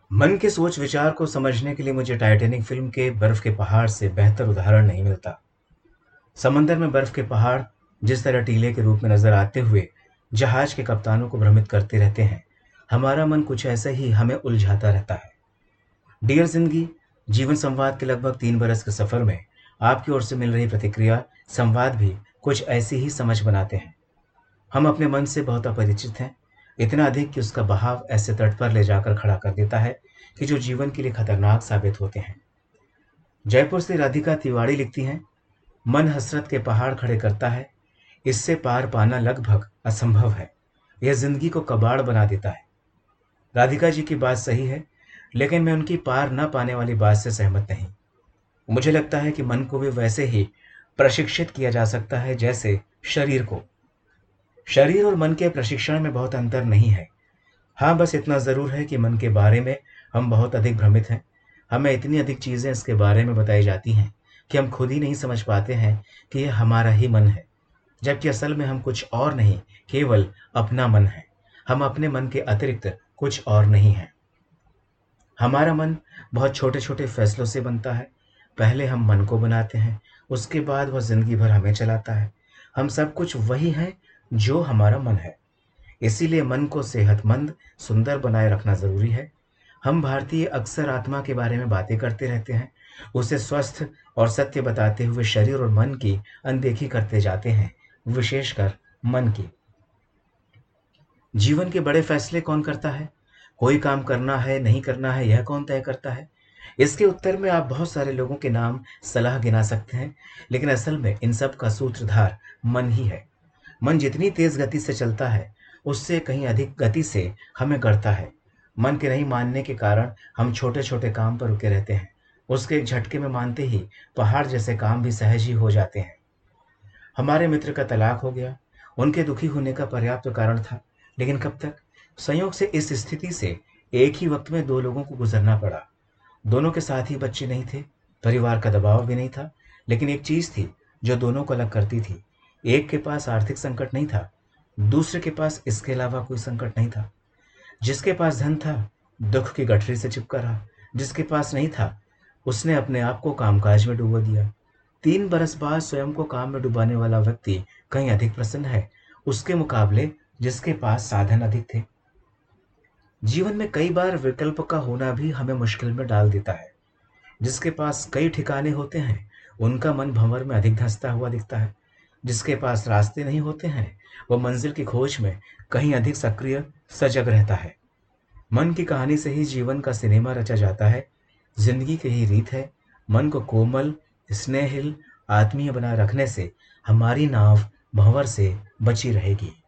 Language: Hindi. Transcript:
मन के सोच विचार को समझने के लिए मुझे टाइटैनिक फिल्म के बर्फ के पहाड़ से बेहतर उदाहरण नहीं मिलता। समंदर में बर्फ के पहाड़ जिस तरह टीले के रूप में नजर आते हुए जहाज के कप्तानों को भ्रमित करते रहते हैं, हमारा मन कुछ ऐसा ही हमें उलझाता रहता है। डियर जिंदगी जीवन संवाद के लगभग 3 बरस के सफर में आपकी ओर से मिल रही प्रतिक्रिया संवाद भी कुछ ऐसी ही समझ बनाते हैं। हम अपने मन से बहुत अपरिचित हैं, इतना अधिक कि उसका बहाव ऐसे तट पर ले जाकर खड़ा कर देता है कि जो जीवन के लिए खतरनाक साबित होते हैं। जयपुर से राधिका तिवारी लिखती हैं, मन हसरत के पहाड़ खड़े करता है, इससे पार पाना लगभग असंभव है। यह जिंदगी को कबाड़ बना देता है। राधिका जी की बात सही है, लेकिन मैं उनकी पार न पाने वाली बात से सहमत नहीं। मुझे लगता है कि मन को भी वैसे ही प्रशिक्षित किया जा सकता है जैसे शरीर को। शरीर और मन के प्रशिक्षण में बहुत अंतर नहीं है। हाँ, बस इतना ज़रूर है कि मन के बारे में हम बहुत अधिक भ्रमित हैं। हमें इतनी अधिक चीज़ें इसके बारे में बताई जाती हैं कि हम खुद ही नहीं समझ पाते हैं कि यह हमारा ही मन है, जबकि असल में हम कुछ और नहीं, केवल अपना मन है। हम अपने मन के अतिरिक्त कुछ और नहीं हैं। हमारा मन बहुत छोटे-छोटे फैसलों से बनता है। पहले हम मन को बनाते हैं, उसके बाद वह ज़िंदगी भर हमें चलाता है। हम सब कुछ वही हैं जो हमारा मन है। इसीलिए मन को सेहतमंद, सुंदर बनाए रखना ज़रूरी है। हम भारतीय अक्सर आत्मा के बारे में बातें करते रहते हैं, उसे स्वस्थ और सत्य बताते हुए शरीर और मन की अनदेखी करते जाते हैं, विशेषकर मन की। जीवन के बड़े फैसले कौन करता है? कोई काम करना है, नहीं करना है, यह कौन तय करता है? इसके उत्तर में आप बहुत सारे लोगों के नाम, सलाह गिना सकते हैं, लेकिन असल में इन सब का सूत्रधार मन ही है। मन जितनी तेज गति से चलता है, उससे कहीं अधिक गति से हमें गढ़ता है। मन के नहीं मानने के कारण हम छोटे-छोटे काम पर रुके रहते हैं। उसके एक झटके में मानते ही पहाड़ जैसे काम भी सहज ही हो जाते हैं। हमारे मित्र का तलाक हो गया। उनके दुखी होने का पर्याप्त कारण था, लेकिन कब तक? संयोग से इस स्थिति से एक ही वक्त में 2 लोगों को गुजरना पड़ा। दोनों के साथ ही बच्चे नहीं थे, परिवार का दबाव भी नहीं था, लेकिन एक चीज़ थी जो दोनों को अलग करती थी। एक के पास आर्थिक संकट नहीं था, दूसरे के पास इसके अलावा कोई संकट नहीं था। जिसके पास धन था, दुःख की गठरी से चिपका रहा। जिसके पास नहीं था, उसने अपने आप को कामकाज में डुबो दिया। 3 बरस बाद स्वयं को काम में डुबाने वाला व्यक्ति कहीं अधिक प्रसन्न है, उसके मुकाबले जिसके पास साधन अधिक थे। जीवन में कई बार विकल्प का होना भी हमें मुश्किल में डाल देता है। जिसके पास कई ठिकाने होते हैं, उनका मन भंवर में अधिक धंसता हुआ दिखता है। जिसके पास रास्ते नहीं होते हैं, वह मंजिल की खोज में कहीं अधिक सक्रिय, सजग रहता है। मन की कहानी से ही जीवन का सिनेमा रचा जाता है। जिंदगी की यही रीत है, मन को कोमल, स्नेहिल, आत्मीय बनाए रखने से हमारी नाव भंवर से बची रहेगी।